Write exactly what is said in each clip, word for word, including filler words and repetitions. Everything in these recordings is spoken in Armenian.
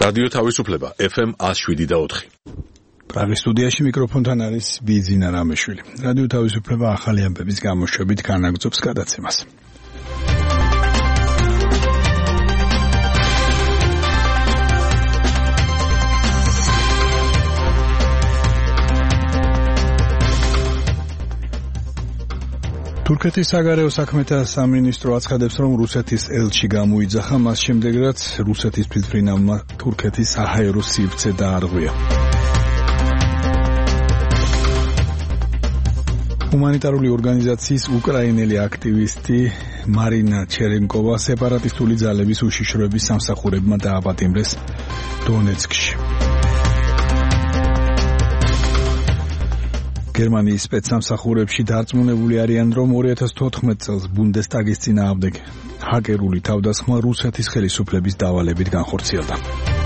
რადიო თავისუფლება ეფ ემ one oh seven და four. პრაღის სტუდიაში მიკროფონთან არის ბიძინა რამეშვილი. რადიო თავისუფლება ახალი ამბების გამოშვებით განაგრძობს გადაცემას. თურქეთის საგარეო საქმეთა სამინისტრო აცხადებს, რომ რუსეთის ელჩი გამოიძახა მას შემდეგ, რაც რუსეთის თვითმფრინავმა თურქეთის საჰაერო სივრცე დაარღვია. ჰუმანიტარული ორგანიზაციის უკრაინელი აქტივისტი მარინა ჩერენკოვა სეპარატისტული ძალების უშიშროების სამსახურებმა დააპატიმრეს დონეცკში. გერმანიის სპეცსამსახურებში დარწმუნებული არიან, რომ two thousand fourteen წელს ბუნდესტაგის წინააღმდეგ ჰაკერული თავდასხმა რუსეთის ხელისუფლების დავალებით განხორციელდა.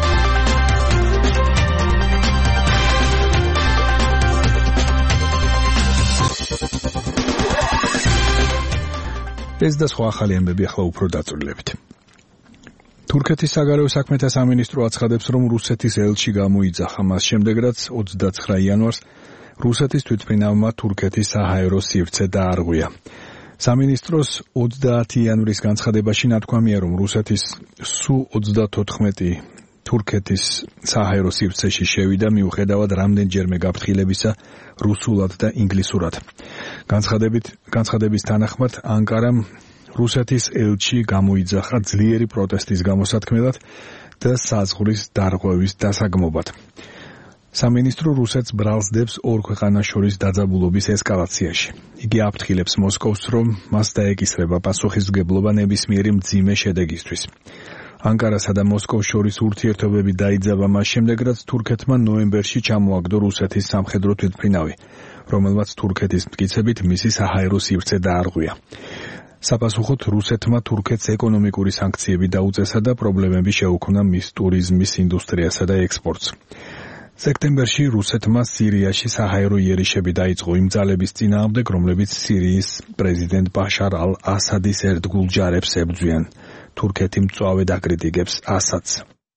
ეს და სხვა ახალი ამბები ახლა უფრო დაწვრილებით. თურქეთის საგარეო საქმეთა სამინისტრო აცხადებს, რომ რუსეთის ელჩი გამოიძახა მას შემდეგ, რაც twenty-nine იანვარს რუსეთის თვითმფრინავმა თურქეთის საჰაერო სივრცე დაარღვია. სამინისტროს twenty იანვრის განცხადებაში ნათქვამია, რომ რუსეთის სუ thirty-four თურქეთის საჰაერო სივრცეში შევიდა მიუხედავად რამდენჯერმე გაფრთხილებისა რუსულად და ინგლისურად. განცხადებით განცხადების თანახმად ანკარამ რუსეთის ელჩი გამოიძახა ძლიერი პროტესტის გამოსათქმელად და საზღვრის დარღვევის დასაგმობად. სამინისტრო რუსეთს ბრალს დებს ორ ქვეყანას შორის დაძაბულობის ესკალაციაში. იგი აფრთხილებს მოსკოვს, რომ მას დაეკისრება პასუხისმგებლობა ნებისმიერი მძიმე შედეგისთვის. ანკარასა და მოსკოვს შორის ურთიერთობები დაიძაბა მას შემდეგ, რაც თურქეთმა ნოემბერში ჩამოაგდო რუსეთის სამხედრო თვითმფრინავი, რომელმაც თურქეთის მტკიცებით მისი საჰაერო სივრცე დაარღვია. საპასუხოდ რუსეთმა თურქეთს ეკონომიკური სანქციები დაუწესა და პრობლემები შეუქმნა მის ტურიზმის ინდუსტრიასა და ექსპორტს. სექტემბერში რუსეთმა სირიაში საჰაერო იერიშები დაიწყო იმ ძალების წინააღმდეგ, რომლებიც სირიის პრეზიდენტ ბაშარ ალ-ასადის ერთგულ ჯარებს ებრძვიან. თურქეთი მწვავედ აკრიტიკებს ასადს.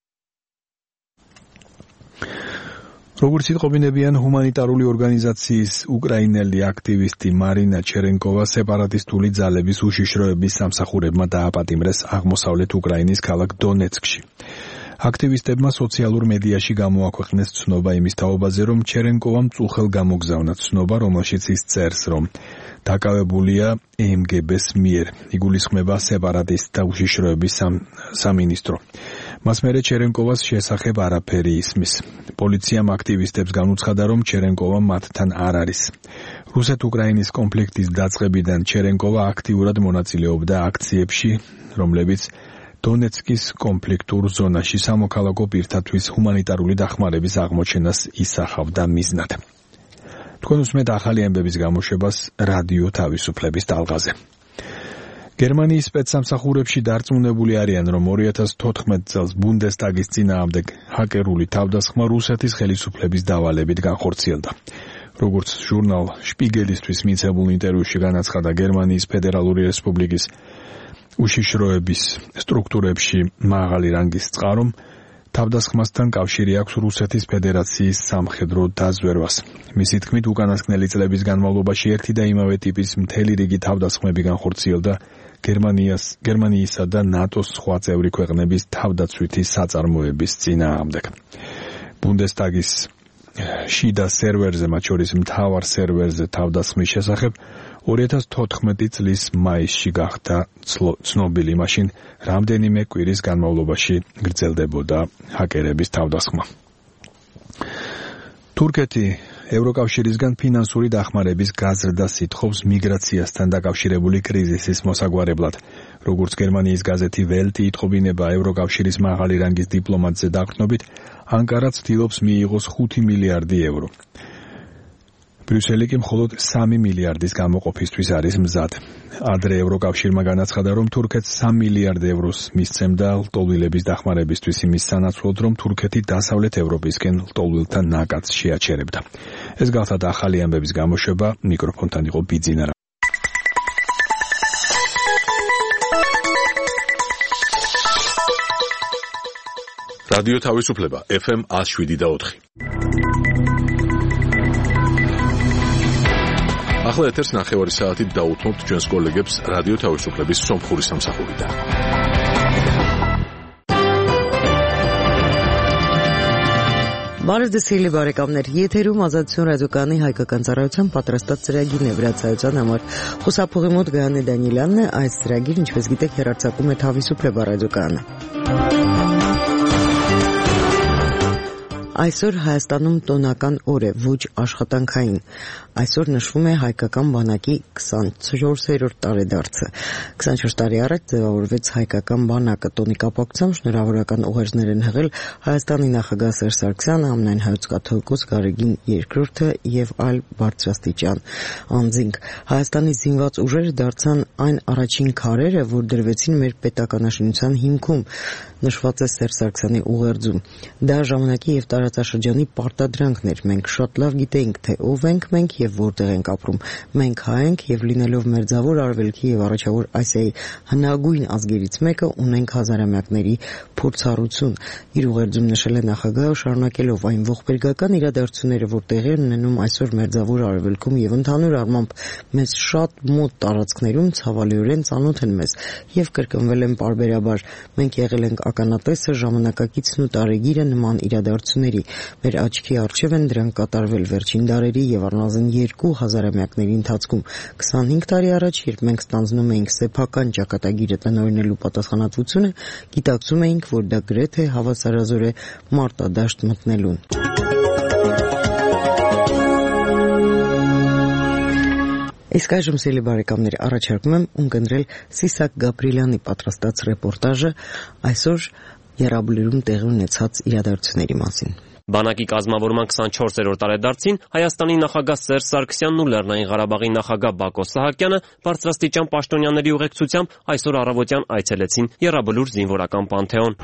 როგორც იტყობინებიან ჰუმანიტარული ორგანიზაციის უკრაინელი აქტივისტი მარინა ჩერენკოვა სეპარატისტული ძალების უშიშროების სამსახურებმა დააპატიმრეს აღმოსავლეთ უკრაინის ქალაქ დონეცკში. აქტივისტებმა სოციალურ მედიაში გამოაქვეყნეს ცნობა იმის თაობაზე, რომ ჩერენკოვამ წუხელ გამოგზავნა ცნობა, რომელშიც ის წერს, რომ დაკავებულია ემ გი ბეს მიერ. იგულისხმება სეპარატისტთა უშიშროების სამინისტრო. მას მერე ჩერენკოვას შესახებ არაფერი ისმის. პოლიციამ აქტივისტებს განუცხადა, რომ ჩერენკოვა მათთან არ არის. რუსეთ-უკრაინის კონფლიქტის დაწყებიდან ჩერენკოვა აქტიურად მონაწილეობდა აქციებში, რომლებიც დონეცკის კონფლიქტურ ზონაში სამოქალაქო პირთათვის ჰუმანიტარული დახმარების აღმოჩენას ისახავდა მიზნად. თქვენ უსმენთ ახალი ამბების გამოშვებას რადიო თავისუფლების ტალღაზე. გერმანიის სპეცსამსახურებში დარწმუნებული არიან, რომ two thousand fourteen წელს ბუნდესტაგის წინააღმდეგ ჰაკერული თავდასხმა რუსეთის ხელისუფლების დავალებით განხორციელდა. როგორც ჟურნალ შპიგელისთვის მიცემულ ინტერვიუში განაცხადა გერმანიის ფედერალური რესპუბლიკის უშიშროების სტრუქტურებში მაღალი რანგის წყარომ, თავდასხმასთან კავშირი აქვს რუსეთის ფედერაციის სამხედრო დაზვერვას. მისი თქმით, უკანასკნელი წლების განმავლობაში ერთი და იმავე ტიპის მთელი რიგი თავდასხმები განხორციელდა გერმანიას, გერმანიისა და ნატოს სხვა წევრი ქვეყნების თავდაცვითი საწარმოების წინააღმდეგ. ბუნდესტაგის შიდა სერვერზე, მათ შორის მთავარ სერვერზე თავდასხმის შესახებ two thousand fourteen წლის მაისში გახდა ცნობილი, მაშინ რამდენიმე კვირის განმავლობაში გრძელდებოდა ჰაკერების თავდასხმა. თურქეთი ევროკავშირისგან ფინანსური დახმარების გაზრდას ითხოვს მიგრაციასთან დაკავშირებული კრიზისის მოსაგვარებლად. როგორც გერმანიის გაზეთი ველტი იტყობინება ევროკავშირის მაღალი რანგის დიპლომატზე დაყრდნობით, ანკარა ცდილობს მიიღოს ხუთი მილიარდი ევრო. ბრიუსელი კი მხოლოდ სამი მილიარდის გამოყოფისთვის არის მზად. ადრე ევროკავშირმა განაცხადა, რომ თურქეთს სამი მილიარდ ევროს მისცემდა ლტოლვილების დახმარებისთვის იმის სანაცვლოდ, რომ თურქეთი დასავლეთ ევროპისკენ ლტოლვილთა ნაკადს შეაჩერებდა. ეს გახლავთ ახალი ამბების გამოშვება, მიკროფონთან იყო ბიძინა. რადიო თავისუფლება ეფ ემ one oh seven და four. ახლა ეთერს ნახევარი საათით დაუთმობთ ჩვენს კოლეგებს რადიო თავისუფლების სომხური სამსახურიდან. Բարեզդեսիլի բարեկամներ, եթերում ազատություն ռադիոկայանի հայկական ծառայության պատրաստած ծրագիրն է վրացայության համար։ Խոսափողի մոտ Գայանե Դանիելյանն է, այս ծրագիրը, ինչպես գիտեք, հեռարձակում է Თავისუფლება ռադիոկայանը։ Այսօր Հայաստանում տոնական օր է, ոչ աշխատանքային։ Այսօր նշվում է հայկական բանակի twenty-fourth տարեդարձը։ twenty-four տարի առաջ ձևավորվեց հայկական բանակը, տոնի կապակցությամբ շնորհավորական ուղերձներ են հղել Հայաստանի նախագահ Սերժ Սարգսյանը, ամենայն հայոց կաթողիկոս Գարեգին երկրորդը եւ այլ բարձրաստիճան անձինք։ Հայաստանի զինված ուժերը դարձան այն առաջին քարերը, որ դրվեցին մեր պետականաշինության հիմքում, նշված է Սերժ Սարգսյանի ուղերձում։ Դա ժամանակի եւ տարածաշրջանի պարտադրանքն էր։ Մենք շատ լավ գիտեինք, թե ով ենք մենք եւ որտեղ ենք ապրում։ Մենք հայ ենք եւ լինելով մերձավոր Արևելքի եւ Առաջավոր Ասիայի հնագույն ազգերից մեկը ունենք հազարամյակների փորձառություն։ Իր ուղերձում նշել է նախագահը, շարունակելով այն ողբերգական իրադարձությունները, որ տեղի են ունենում այսօր մերձավոր Արևելքում եւ ընդհանուր առմամբ մեզ շատ մոտ տարածքներում ցավալիորեն ծանոթ են մեզ եւ կրկնվել են պարբերաբար։ Մենք եղել ենք ականատեսը, ժամանակակիցն ու տարեգիրը նման իրադարձությունների։ Մեր աչքի առջև են դրանք կատարվել վերջին դարերի եւ առնվազն երկու հազարամյակների ընթացքում։ twenty-five տարի առաջ, երբ մենք ստանձնում էինք սեփական ճակատագիրը տնօրինելու պատասխանատվությունը, գիտակցում էինք, որ դա գրեթե հավասարազոր է մարտադաշտ մտնելուն։ Իսկ այժմ սիրելի բարեկամներ, առաջարկում եմ ունկնդրել Սիսակ Գաբրիելյանի պատրաստած ռեպորտաժը այսօր Եռաբլուրում տեղի ունեցած իրադարձությունների մասին։ Բանակի կազմավորման twenty-fourth տարեդարձին Հայաստանի նախագահ Սերժ Սարգսյանն ու Լեռնային Ղարաբաղի նախագահ Բակո Սահակյանը բարձրաստիճան պաշտոնյաների ուղեկցությամբ այսօր առավոտյան այցելեցին Եռաբլուր զինվորական պանթեոն։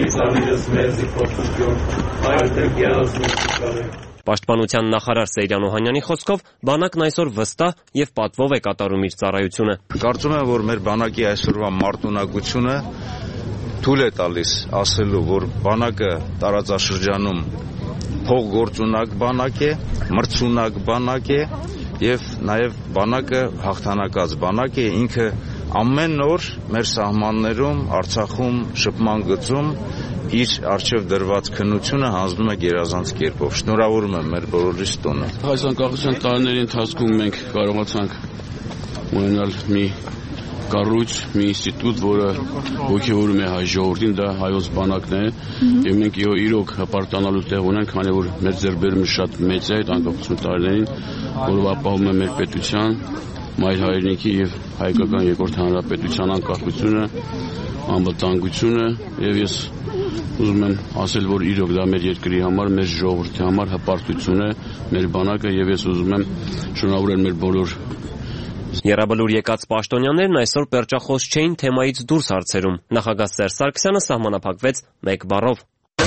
Պաշտպանության նախարար Սեյրան Օհանյանի խոսքով բանակն այսօր վստահ եւ պատվով է կատարում իր ծառայությունը։ Կարծում եմ, որ մեր բանակի այսօրվա մարտունակությունը թույլ է տալիս ասելու, որ բանակը տարածաշրջանում փողգործունակ բանակ է, մրցունակ բանակ է եւ նաեւ բանակը հաղթանակած բանակ է, ինքը ամեն օր մեր սահմաններում, Արցախում, շփման գծում իր արժեվ դրված քննությունը հանձնում է գերազանց կերպով։ Շնորհավորում եմ մեր բոլորիս տոնը։ Այս անկախության տարիների ընթացքում մենք կարողացանք ունենալ մի կառույց, մի ինստիտուտ, որը ոգևորում է հայ ժողովրդին, դա հայոց բանակն է, եւ մենք իրոք հպարտանալու տեղ ունենք, քանի որ մեր ձեռքբերումը շատ մեծ է այդ անկախության տարիներին, որով ապահովում է մեր պետության, մայր հայրենիքի եւ հայկական երկրորդ հանրապետության անկախությունը, անվտանգությունը, եւ ես ուզում եմ ասել, որ իրոք դա մեր երկրի համար, մեր ժողովրդի համար հպարտություն է, մեր բանակը, եւ ես ուզում եմ շնորհավորել մեր բոլոր Եռաբլուր եկած պաշտոնյաներն այսօր պերճախոս չէին թեմայից դուրս հարցերում։ Նախագահ Սերժ Սարգսյանը սահմանափակվեց մեկ բառով։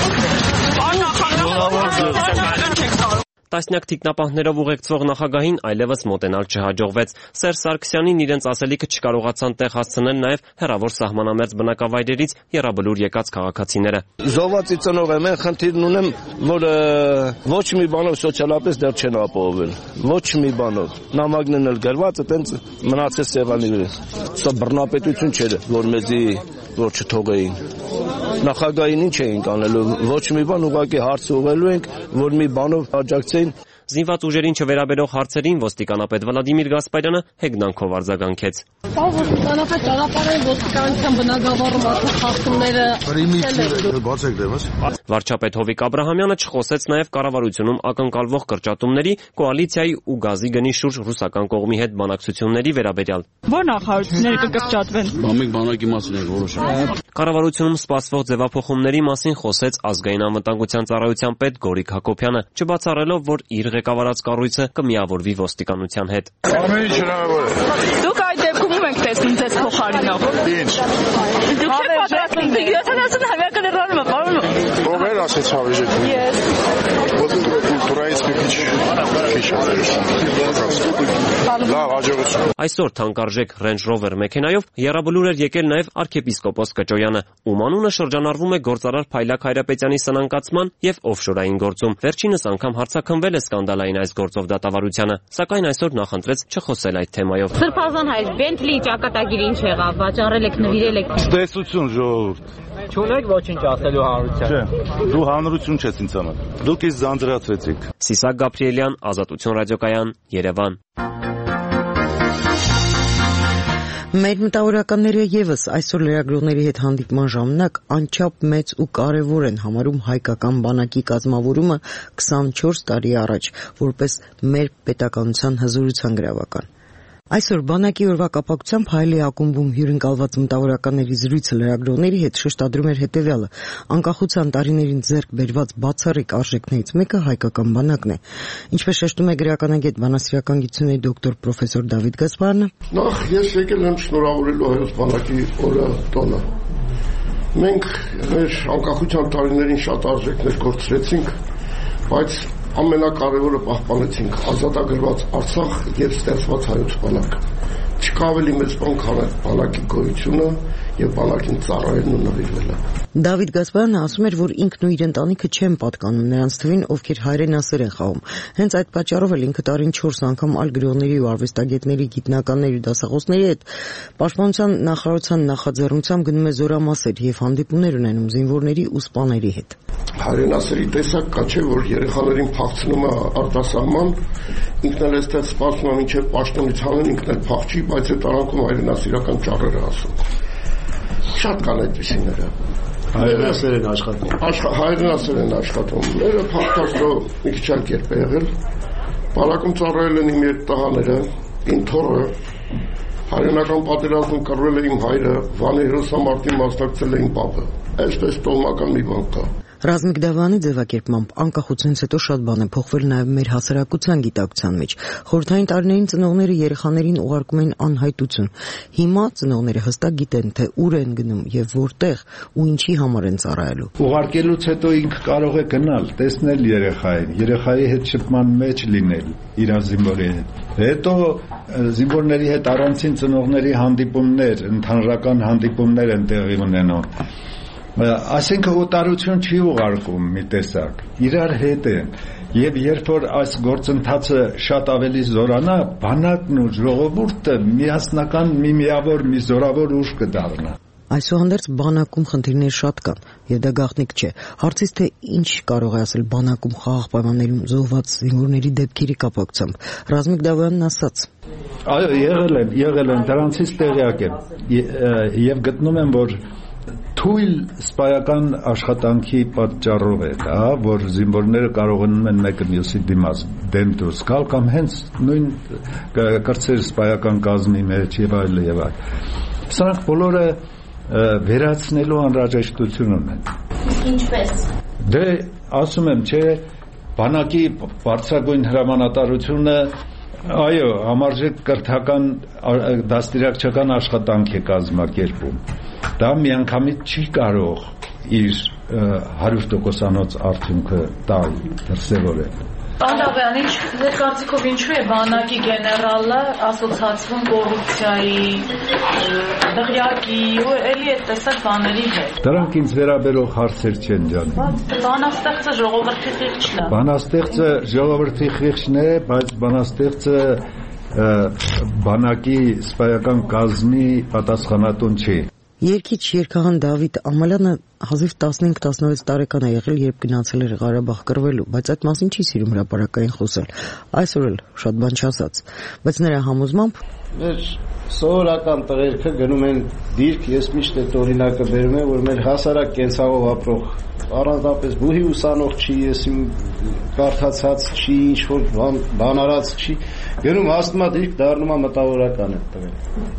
Տասնյակ թիկնապահներով ուղեկցվող նախագահին այլևս մոտենալ չհաջողվեց։ Սերժ Սարգսյանին իրենց ասելիքը չկարողացան տեղ հասցնել նաև հեռավոր սահմանամերձ բնակավայրերից Եռաբլուր եկած քաղաքացիները։ Զոհվածի ծնող եմ, խնդիրն ունեմ, որ ոչ մի բանով սոցիալապես դեռ չեն ապահովել։ Ոչ մի բանով։ Նամակներն էլ գրված, այտենց մնացել սեղանի վրա։ Սա բռնապետություն չէր, որ մեզի որ չթողեին։ Նախագահին ինչ էինք անելու, ոչ մի բան, ուղղակի հարց ուղղելու ենք, որ մի բանով աջակցեին։ Զինված ուժերին չվերաբերող հարցերին ոստիկանապետ Վլադիմիր Գասպարյանը հեգնանքով արձագանքեց։ Ոստիկանապետ ճանապարհային ոստիկանության բնագավառում արդեն խախտումները Վարչապետ Հովիկ Աբրահամյանը չխոսեց նաև կառավարությունում ակնկալվող կրճատումների, կոալիցիայի ու գազի գնի շուրջ ռուսական կողմի հետ բանակցությունների վերաբերյալ։ Որ նախարարությունները կկրճատվեն։ Մենք բանակի մասին ենք որոշում։ Կառավարությունում սպասվող ձևափոխումների մասին խոսեց ազգային անվտանգության ծառայության պետ Գորիկ Հակոբյանը, չբացառելով, որ իր ղեկավարած կառույցը կմիավորվի ոստիկանության հետ։ Ամեն ինչ հնարավոր է։ Դուք այդ դեպքում ում եք տեսնում ձեզ փոխարինող։ Ինչ։ Դուք չեք պատրաստվում յոթանասուն հավաքական ռոլը, պարոն։ Ո՞վ էր ասեց հավեժեք։ Ես։ Կուլտուրայից մի քիչ քիչ Այսօր թանկարժեք Range Rover մեքենայով եռաբլուր էր եկել նաև arczepiskopos Կճոյանը, ում անունը շրջանառվում է գործարար Փայլակ Հայրապետյանի սնանկացման եւ օֆշորային գործում։ Վերջինս անգամ հարցաքնվել է սկանդալային այս գործով դատավարությանը, սակայն այսօր նախընտրեց չխոսել այդ թեմայով։ Սրբազան հայր Bentley ճակատագիր ինչ եղավ, վաճառել եք, նվիրել եք։ Տեսություն ժողովուրդ։ Չունեք ոչինչ ասելու հանրության։ Չէ, դու հանրություն չես ինձ համար։ Դուք ինձ զանձրացրեցիք։ Սիսակ Գաբրիելյան, Ազատություն ռադիոկայան, Երևան։ Մեր մտավորականները եւս այսօր լրագրողների հետ հանդիպման ժամանակ անչափ մեծ ու կարևոր են համարում հայկական բանակի կազմավորումը քսանչորս տարի առաջ, որպես մեր պետականության հզորության գրավական։ Այսօր բանակի օրվա կապակցությամբ Հայելի ակումբում հյուրընկալված մտավորականների զրույցը լրագրողների հետ շեշտադրում էր հետևյալը. անկախության տարիներին ձեռք բերված բացառիկ արժեքներից մեկը հայկական բանակն է։ Ինչպես շեշտում է գրականագետ բանասիրական գիտությունների դոկտոր պրոֆեսոր Դավիթ Գասպարյանը, նախ ես եկել եմ շնորհավորելու հայոց բանակի օրը տոնը։ Մենք մեր անկախության տարիներին շատ արժեքներ կորցրեցինք, բայց ամենակարևորը պահպանեցինք ազատագրված Արցախ եւ ստեղծված հայոց բանակ։ Չկա ավելի մեծ բան, քան բանակի գոյությունը եւ բանակին ծառայելն ու նվիրվելը։ Դավիթ Գասպարյանը ասում էր, որ ինքն ու իր ընտանիքը չեն պատկանում նրանց թվին, ովքեր հայրենասեր են խաղում։ Հենց այդ պատճառով էլ ինքը տարին չորս անգամ այլ գրողների ու արվեստագետների, գիտնականների ու դասախոսների հետ պաշտպանության նախարարության նախաձեռնությամբ գնում է զորամասեր եւ հանդիպումներ ունենում զինվորների ու սպաների հետ։ Հայրենասերի տեսակ կա չէ, որ երեխաներին փախցնում է արտասահման, ինքն էլ այստեղ սպասում է մինչև պաշտոնից հանեն, ինքն էլ փախչի, բայց այդ արանքում հայրենասիրական ճառեր է ասում։ Շատ կան այդպիսիները։ Հայրենասեր են աշխատում։ Հայրենասեր են աշխատում։ Մերը փախտաշտո մի քիչ այլ կերպ է եղել։ Բանակում ծառայել են իմ երիտասարդները, իմ թոռը, հայրենական պատերազմում կռվել է իմ հայրը, Վանի հերոսամարտին մասնակցել է իմ պապը։ Այսպես տոհմական մի բան կա։ Ռազմիկ Դավանի ձևակերպմամբ անկախությունից հետո շատ բան է փոխվել նաև մեր հասարակության գիտակցության մեջ։ Խորհրդային տարիներին ծնողները երեխաներին ուղարկում էին անհայտություն։ Հիմա ծնողները հստակ գիտեն, թե ուր են գնում եւ որտեղ ու ինչի համար են ծառայելու։ Ուղարկելուց հետո ինքը կարող է գնալ, տեսնել երեխային, երեխայի հետ շփման մեջ լինել, իր զինվորի հետ։ Հետո զինվորների հետ առանցին ծնողների հանդիպումներ, ընդհանրական հանդիպումներ են տեղի ունենում։ Այսինքն օտարություն չի ուղարկում մի տեսակ, իրար հետ են, եւ երբ որ այս գործընթացը շատ ավելի զորանա, բանակն ու ժողովուրդը միասնական մի միավոր մի զորավոր ուժ կդառնա։ Այսուհանդերձ բանակում խնդիրներ շատ կան, եւ դա գաղտնիք չէ։ Հարցից թե ինչ կարող է ասել բանակում խաղաղ պայմաններում զոհված զինվորների դեպքերի կապակցությամբ, Ռազմիկ Դավանն ասաց. Այո, եղել են, եղել են, դրանցից տեղյակ եմ, եւ գտնում եմ, որ թույլ սպայական աշխատանքի պատճառով է դա, որ զինվորները կարողանում են մեկը մյուսի դիմաց դեմ դուրս գալ կամ հենց նույն կրտսեր սպայական կազմի մեջ եւ այլ եւ այլ։ Սրանք բոլորը վերացնելու անհրաժեշտություն ունեն։ Ինչպես։ Դե ասում եմ, չէ, բանակի բարձրագույն հրամանատարությունը այո, համարժեք կրթական դաստիարակչական աշխատանք է կազմակերպում։ Դա միանգամից չի կարող իր հարյուր տոկոսանոց արդյունքը տալ, դրսևորել։ Պարոն Դավյան, ինչ ձեր կարծիքով ինչու է բանակի գեներալը ասոցացվում կոռուպցիայի, դղյակի ու էլի այդ տեսակ բաների հետ։ Դրանք ինձ վերաբերող հարցեր չեն ջան։ Բանաստեղծը ժողովրդի խիղճն է։ Բանաստեղծը ժողովրդի խիղճն է, բայց բանաստեղծը բանակի սպայական կազմի պատասխանատուն չի։ Երկիչ երգահան Դավիթ Ամալյանը հազիվ տասնհինգ տասնվեց տարեկան է եղել, երբ գնացել էր Ղարաբաղ կռվելու, բայց այդ մասին չի սիրում հրապարակային խոսել։ Այսօր էլ շատ բան չասաց, բայց նրա համոզմամբ մեր սովորական տղերքը գնում են դիրք, ես միշտ այդ օրինակը բերում եմ, որ մեր հասարակ կենցաղով ապրող առանձնապես բուհի ուսանող չի, ես իմ կարդացած չի, ինչ որ բան արած չի, գնում հասնում է դիրք, դառնում է մտավորական այդ տղերը։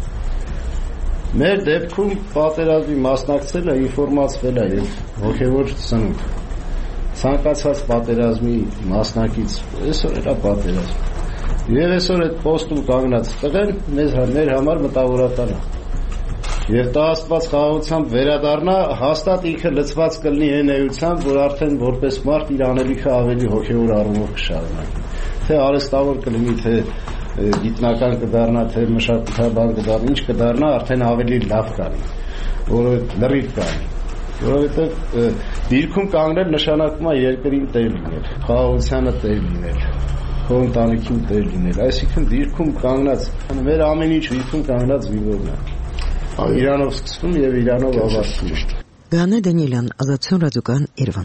Մեր դեպքում պատերազմի մասնակցելը ինֆորմացվել է եւ հոգեվոր սնունդ։ Ցանկացած պատերազմի մասնակից այսօր էլա պատերազմ։ Եվ այսօր այդ պոստում կանգնած տղեն մեզ մեր համար մտավորական է։ Եվ դա աստված խաղաղությամբ վերադառնա, հաստատ ինքը լծված կլինի այն էությամբ, որ արդեն որպես մարդ իր անելիքը ավելի հոգեվոր առումով կշարունակի։ թե արհեստավոր կլինի, թե գիտնական կդառնա, թե մշակութաբան կդառնա, ինչ կդառնա, արդեն ավելի լավ կանի, որովհետեւ լրիվ կանի, որովհետեւ դիրքում կանգնել նշանակում է երկրին տեր լինել, խաղաղությանը տեր լինել, քո ընտանիքին տեր լինել, այսինքն դիրքում կանգնած, մեր ամեն ինչ դիրքում կանգնած զինվորն է, Իրանով սկսվում եւ Իրանով ավարտվում։ Գանե Դանիելյան, Ազատություն ռադիոկայան, Երևան։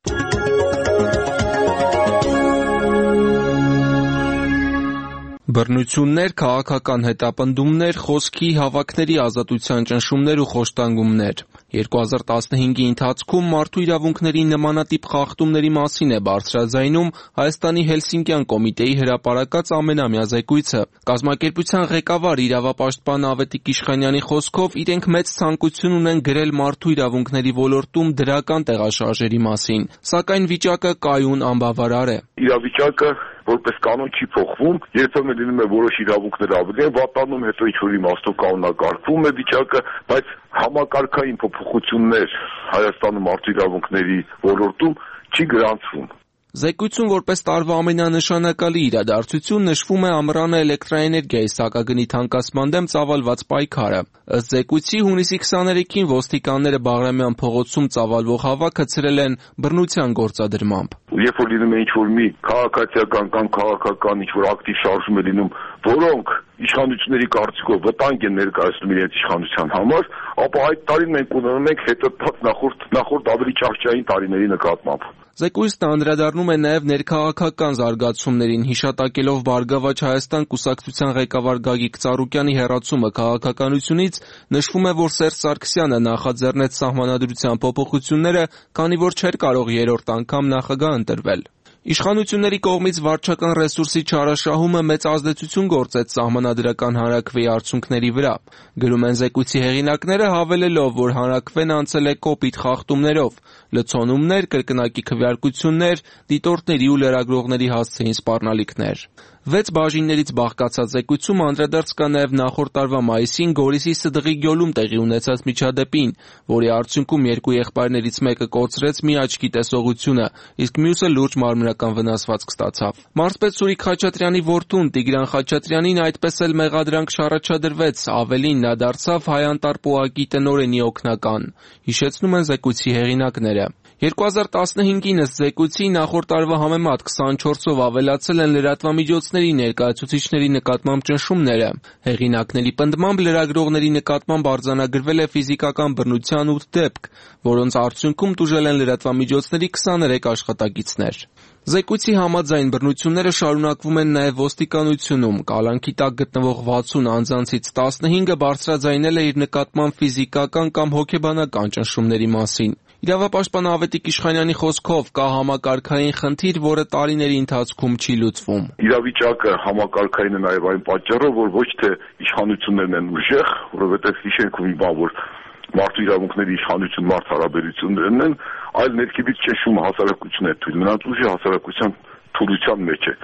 Բռնություններ, քաղաքական հետապնդումներ, խոսքի, հավաքների ազատության ճնշումներ ու խոշտանգումներ։ երկու հազար տասնհինգի ընթացքում մարդու իրավունքների նմանատիպ խախտումների մասին է բարձրաձայնում Հայաստանի Հելսինկյան կոմիտեի հրապարակած ամենամյա զեկույցը։ Կազմակերպության ղեկավար իրավապաշտպան Ավետիք Իշխանյանի խոսքով իրենք մեծ ցանկություն ունեն գրել մարդու իրավունքների ոլորտում դրական տեղաշարժերի մասին, սակայն վիճակը կայուն անբավարար է։ Իրավիճակը որպես կանոն չի փոխվում, երբեմն լինում է որոշ իրավունքներ ավելի են վատանում, հետո ինչ-որ իմաստով կանոնակարգվում է վիճակը, բայց համակարգային փոփոխություններ Հայաստանում մարդու իրավունքների ոլորտում չի գրանցվում։ Զեկույցում որպես տարվա ամենանշանակալի իրադարձություն նշվում է ամռանը էլեկտրաէներգիայի սակագնի թանկացման դեմ ծավալված պայքարը։ Ըստ զեկույցի հունիսի քսաներեքին ոստիկանները Բաղրամյան փողոցում ծավալվող հավաքը ցրել են բռնության գործադրմամբ։ Երբ որ լինում է ինչ-որ մի քաղաքացիական կամ քաղաքական ինչ-որ ակտիվ շարժում է լինում, որոնք իշխանությունների կարծիքով վտանգ են ներկայացնում իրենց իշխանության համար, ապա այդ տարին մենք ունենում ենք հետընթաց նախորդ նախորդ ավելի ճահճային տարիների նկատմամբ։ Զեկույցն անդրադառնում է նաև ներքաղաքական զարգացումներին, հիշատակելով Բարգավաճ Հայաստան կուսակցության ղեկավար Գագիկ Ծառուկյանի հեռացումը քաղաքականությունից, նշվում է, որ Սերժ Սարգսյանը նախաձեռնեց սահմանադրության փոփոխությունները, քանի որ չէր կարող երրորդ անգամ նախագահ ընտրվել։ Իշխանությունների կողմից վարչական ռեսուրսի չարաշահումը մեծ ազդեցություն գործեց սահմանադրական հանրաքվեի արդյունքների վրա։ Գրում են զեկույցի հեղինակները, հավելելով, որ հանրաքվեն անցել է կոպիտ խախտումներով, լցոնումներ, կրկնակի քվեարկություններ, դիտորդների ու լրագրողների հասցեին սպառնալիքներ։ Վեց բաժիններից բաղկացած զեկույցում անդրադարձ կա նաև նախորդ տարվա մայիսին Գորիսի Սդղի գյուլում տեղի ունեցած միջադեպին, որի արդյունքում երկու եղբայրներից մեկը կորցրեց մի աչքի տեսողությունը, իսկ մյուսը լուրջ մարմնական վնասվածք ստացավ։ Մարզպետ Սուրիկ Խաչատրյանի որդուն Տիգրան Խաչատրյանին այդպես էլ մեղադրանք չառաջադրվեց, ավելին նա դարձավ հայ-անտառ պոակի տնօրենի օգնական, հիշեցնում են զեկույցի հեղինակները։ երկու հազար տասնհինգին ըստ զեկույցի նախորդ տարվա համեմատ քսանչորսով ավելացել են լրատվամիջոցների ներկայացուցիչների նկատմամբ ճնշումները։ Հեղինակների պնդմամբ լրագրողների նկատմամբ արձանագրվել է ֆիզիկական բռնության ութ դեպք, որոնց արդյունքում տուժել են լրատվամիջոցների քսաներեք աշխատակիցներ։ Զեկույցի համաձայն բռնությունները շարունակվում են նաև ոստիկանությունում, կալանքի տակ գտնվող վաթսուն անձանցից տասնհինգը բարձրաձայնել է իր նկատմամբ ֆիզիկական կամ հոգեբանական ճնշումների մասին։ Իրավապաշտպան Ավետիք Իշխանյանի խոսքով կա համակարգային խնդիր, որը տարիների ընթացքում չի լուծվում։ Իրավիճակը համակարգային է նաև այն պատճառով, որ ոչ թե իշխանություններն են ուժեղ, որովհետև հիշենք մի բան, որ մարդու իրավունքների իշխանություն մարդ հարաբերություններն են, այլ ներքևից ճնշումը հասարակությունն է թույլ, նրանց ուժը հասարակության թուլության մեջ է։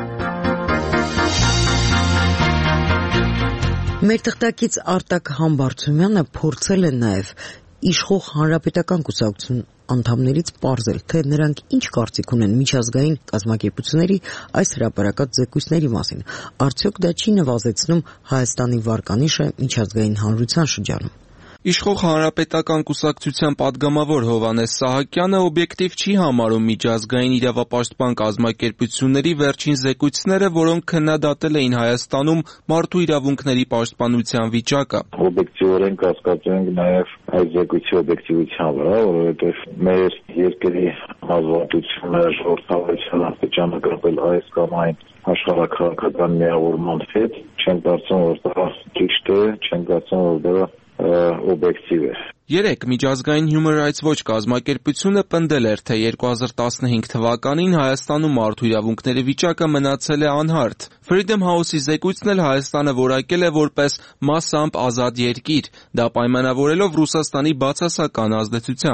Մեր թղթակից Արտակ Համբարձումյանը փորձել է նաև իշխող հանրապետական կուսակցություն անդամներից պարզել, թե նրանք ինչ կարծիք ունեն միջազգային կազմակերպությունների այս հրապարակած զեկույցների մասին։ Արդյոք դա չի նվազեցնում Հայաստանի վարկանիշը միջազգային հանրության շրջանում։ Իշխող հանրապետական կուսակցության падգամավոր Հովհաննես Սահակյանը օբյեկտիվ չի համարում միջազգային իրավապաշտպան կազմակերպությունների վերջին զեկույցները, որոնք քննադատել էին Հայաստանում մարդու իրավունքների պաշտպանության վիճակը։ Օբյեկտիվորեն կասկածում ենք նաև այս զեկույցի օբյեկտիվության վրա, որովհետև մեր երկրի ազատությունը, ժողովրդավարության աստիճանը կապել այս կամ այն աշխարհաքաղաքական միավորման հետ, չեմ կարծում, որ դա ճիշտ է, չեմ կարծում, որ դա օբյեկտիվ է։ Երեք միջազգային Human Rights Watch կազմակերպությունը պնդել էր, թե երկու հազար տասնհինգ թվականին Հայաստանում մարդու իրավունքների վիճակը մնացել է անհարթ։ Freedom House-ի զեկույցն էլ Հայաստանը որակել է որպես մասամբ ազատ երկիր, դա պայմանավորելով Ռուսաստանի բացասական ազդեցությամբ։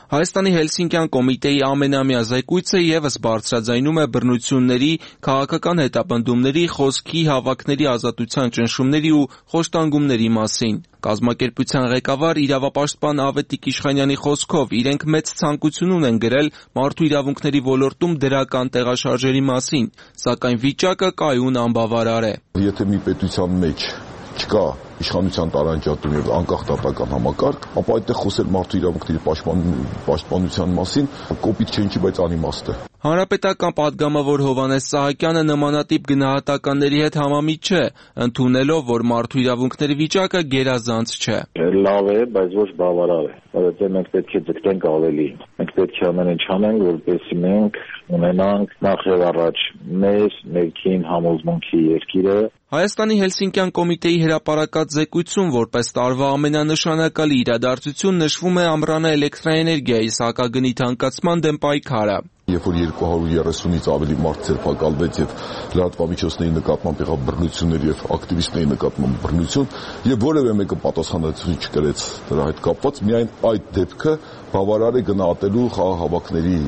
Հայաստանի Հելսինկյան կոմիտեի ամենամյա զեկույցը ևս բարձրաձայնում է բռնությունների, քաղաքական հետապնդումների, խոսքի, հավաքների ազատության ճնշումների ու խոշտանգումների մասին։ Կազմակերպության ղեկավար իրավապաշտպան Ավետիք Իշխանյանի խոսքով իրենք մեծ ցանկություն ունեն գրել մարդու իրավունքների ոլորտում դրական տեղաշարժերի մասին, սակայն վիճակը կայուն անբավարար է։ Եթե մի պետության մեջ չկա իշխանության տարանջատում եւ անկախ դատական համակարգ, ապա այդտեղ խոսել մարդու իրավունքների պաշտպանության մասին կոպիտ չենչի, բայց անիմաստ է։ Հանրապետական պատգամավոր Հովհաննես Սահակյանը նմանատիպ գնահատականների հետ համամիտ չէ, ընդունելով, որ մարդու իրավունքների վիճակը գերազանց չէ։ Լավ է, բայց ոչ բավարար է, որովհետեւ մենք պետք է ձգտենք ավելի։ Մենք պետք է ամեն ինչ անենք, որպեսզի մենք ունենանք նախ եւ առաջ մեր ներքին համոզմունքի երկիրը։ Հայաստանի Հելսինկյան կոմիտեի հրապարակած զեկույցում որպես տարվա ամենանշանակալի իրադարձություն նշվում է ամռանը էլեկտրաէներգիայի սակագնի թանկացման դեմ պայքարը։ Երբ որ երկու հարյուր երեսունից ավելի մարդ ձերբակալվեց եւ լրատվամիջոցների նկատմամբ եղավ բռնություններ եւ ակտիվիստների նկատմամբ բռնություն, եւ որևէ մեկը պատասխանատվություն չկրեց դրա հետ կապված, միայն այդ դեպքը բավարար է գնահատելու խաղաղավաքների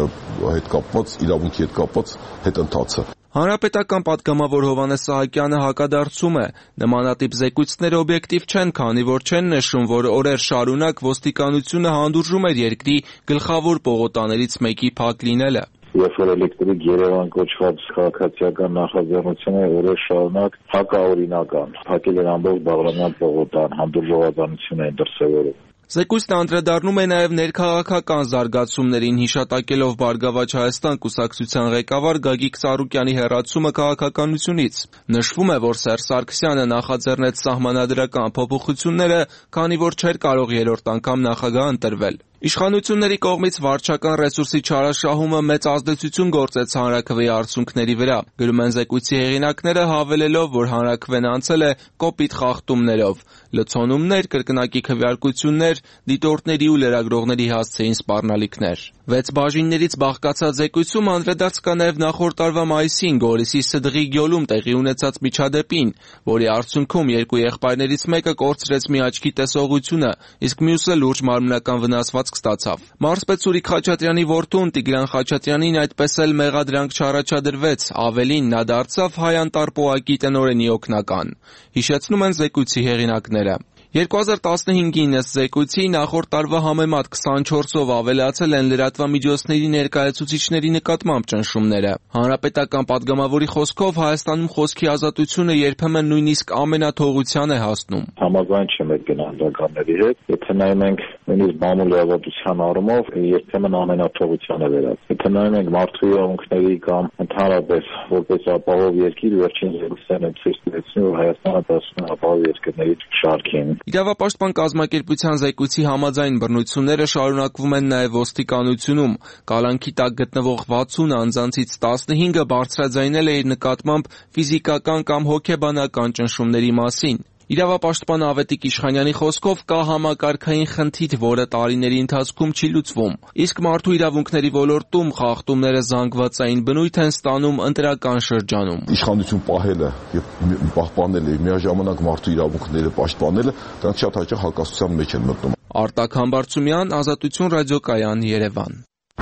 հետ կապված, իրավունքի հետ կապված հետընթացը։ Հանրապետական պատգամավոր Հովհաննես Սահակյանը հակադարձում է, նմանատիպ զեկույցները օբյեկտիվ չեն, քանի որ չեն նշում, որ օրեր շարունակ ոստիկանությունը հանդուրժում էր երկրի գլխավոր պողոտաներից մեկի փակ լինելը։ Երբ որ էլեկտրիկ Երևան կոչված քաղաքացիական նախաձեռնությունը օրեր շարունակ հակաօրինական, փակել էր ամբողջ Բաղրամյան պողոտան, հանդուրժողականություն էին դրսևորում։ Զեկույցն անդրադառնում է նաև ներքաղաքական զարգացումներին, հիշատակելով «Բարգավաճ Հայաստան» կուսակցության ղեկավար Գագիկ Ծառուկյանի հեռացումը քաղաքականությունից։ Նշվում է, որ Սերժ Սարգսյանը նախաձեռնեց սահմանադրական փոփոխությունները, քանի որ չէր կարող երրորդ անգամ նախագահ ընտրվել։ Իշխանությունների կողմից վարչական ռեսուրսի չարաշահումը մեծ ազդեցություն գործեց հանրաքվեի արդյունքների վրա, գրում են զեկույցի հեղինակները, հավելելով, որ հանրաքվեն անցել է կոպիտ խախտումներով, լցոնումներ, կրկնակի քվեարկություններ, դիտորդների ու լրագրողների հասցեին սպառնալիքներ։ Վեց բաժիններից բաղկացած զեկույցում անդրադարձ կա նաև նախորդ տարվա մայիսին Գորիսի Սդղի գյոլում տեղի ունեցած միջադեպին, որի արդյունքում երկու եղբայրներից մեկը կորցրեց մի աչքի տեսողությունը, իսկ մյուսը լուրջ մարմնական վնասվածք ստացավ։ Մարզպետ Սուրիկ Խաչատրյանի որդուն Տիգրան Խաչատրյանին այդպես էլ մեղադրանք չառաջադրվեց, ավելին նա դարձավ հայ անտարպոակի տնօրենի օգնական։ Հիշեցնում են զեկույցի հեղինակները։ երկու հազար տասնհինգին ըստ զեկույցի նախորդ տարվա համեմատ քսանչորսով ավելացել են լրատվամիջոցների ներկայացուցիչների նկատմամբ ճնշումները։ Հանրապետական պատգամավորի խոսքով Հայաստանում խոսքի ազատությունը երբեմն նույնիսկ ամենաթողության է հասնում։ Համաձայն չեմ այդ գնահատականների հետ, եթե նայում ենք նույնիսկ բամուլի ազատության առումով երբեմն ամենաթողության է վերածվում։ Եթե նայում ենք մարդու իրավունքների կամ ընդհանրապես որպես ապահով երկիր, վերջին զեկույցներն են ցույց տալիս, որ Հայաստանը դասում է ապահով երկրների շարքին։ Իրավապաշտպան կազմակերպության զեկույցի համաձայն բռնությունները շարունակվում են նաև ոստիկանությունում։ Կալանքի տակ գտնվող վաթսուն անձանցից տասնհինգը բարձրաձայնել է իր նկատմամբ ֆիզիկական կամ հոգեբանական ճնշումների մասին։ Իրավապաշտպան Ավետիք Իշխանյանի խոսքով կա համակարգային խնդիր, որը տարիների ընթացքում չի լուծվում, իսկ մարդու իրավունքների ոլորտում խախտումները զանգվածային բնույթ են ստանում ընտրական շրջանում։ Իշխանություն պահելը եւ պահպանելը, միաժամանակ մարդու իրավունքները պաշտպանելը, դրանք շատ հաճախ հակասության մեջ են մտնում։ Արտակ Համբարձումյան, Ազատություն ռադիոկայան, Երևան։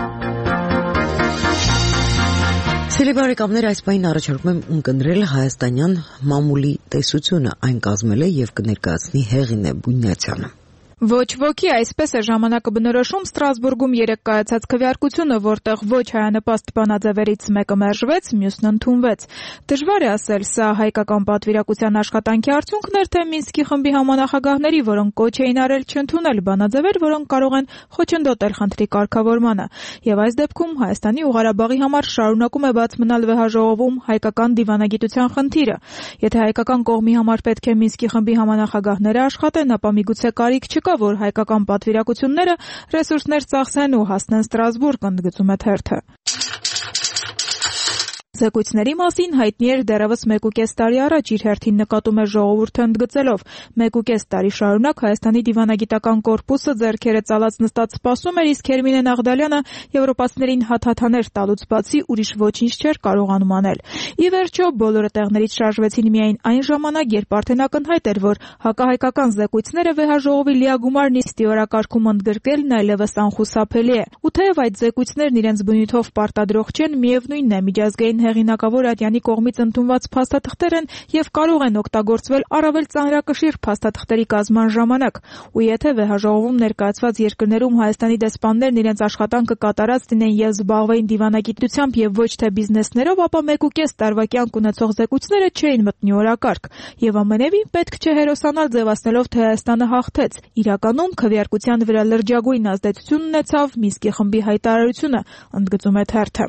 Սիրելի բարեկամներ, այս պահին առաջարկում եմ ունկնդրել հայաստանյան մամուլի տեսությունը, այն կազմել է եւ կներկայացնի Հեղինե Բունյացյանը։ Ոչ ոքի, այսպես է ժամանակը բնորոշում Ստրասբուրգում երեկ կայացած քվեարկությունը, որտեղ ոչ հայանպաստ բանաձևերից մեկը մերժվեց, մյուսն ընդունվեց։ Դժվար է ասել, սա հայկական պատվիրակության աշխատանքի արդյունքն էր, թե Մինսկի խմբի համանախագահների, որոնք կոչ էին արել չընդունել բանաձևեր, որոնք կարող են խոչընդոտել խնդրի կարգավորմանը։ Եվ այս դեպքում Հայաստանի ու Ղարաբաղի համար շարունակում է բաց մնալ վեհաժողովում հայկական դիվանագիտության խնդիրը։ Եթե հայկական կողմի համար պետք է Մինսկի խմբի համանախագահները աշխատեն, ապա միգուցե կարիք չկա, որ հայկական պատվիրակությունները ռեսուրսներ ծախսեն ու հասնեն Ստրասբուրգ, ընդգծում է թերթը։ Զեկույցների մասին հայտնի էր դեռևս մեկուկես տարի առաջ իր հերթին նկատում է ժողովուրդը ընդգծելով. մեկուկես տարի շարունակ Հայաստանի դիվանագիտական կորպուսը ձեռքերը ծալած նստած սպասում էր, իսկ Հերմինե Նաղդալյանը եվրոպացիներին հաթաթաներ տալուց բացի ուրիշ ոչինչ չէր կարողանում անել։ Ի վերջո բոլորը տեղներից շարժվեցին միայն այն ժամանակ, երբ արդեն ակնհայտ էր, որ հակահայկական զեկույցները վեհաժողովի լիագումար նիստի օրակարգում ընդգրկելն այլևս անխուսափելի է։ Ու թեև այդ զեկույցներն իրենց բնույթով պարտադրող չեն, միևնույնն է միջազգային հեղինակավոր ատյանի կողմից ընդունված փաստաթղթեր են եւ կարող են օգտագործվել առավել ծանրակշիռ փաստաթղթերի կազման ժամանակ։ Ու եթե վեհաժողովում ներկայացված երկրներում Հայաստանի դեսպաններն իրենց աշխատանքը կատարած լինեն եւ զբաղվեին դիվանագիտությամբ եւ ոչ թե բիզնեսներով, ապա մեկուկես տարվա կյանք ունեցող զեկույցները չէին մտնի օրակարգ։ Եվ ամենևին պետք չէ հերոսանալ ձևացնելով, թե Հայաստանը հաղթեց։ Իրականում քվեարկության վրա լրջագույն ազդեցություն ունեցավ Մինսկի խմբի հայտարարությունը, ընդգծում է թերթը։